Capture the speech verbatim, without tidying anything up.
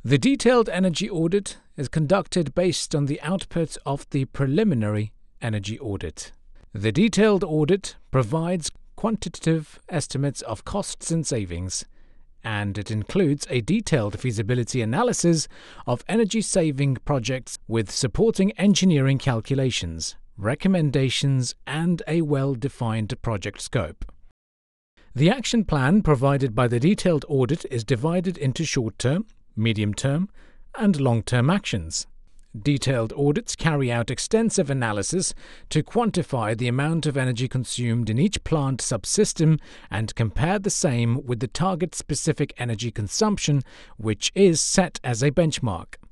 The detailed energy audit is conducted based on the output of the preliminary energy audit. The detailed audit provides quantitative estimates of costs and savings, and it includes a detailed feasibility analysis of energy-saving projects with supporting engineering calculations, recommendations, and a well-defined project scope. The action plan provided by the detailed audit is divided into short-term, medium-term, and long-term actions. Detailed audits carry out extensive analysis to quantify the amount of energy consumed in each plant subsystem and compare the same with the target-specific energy consumption, which is set as a benchmark.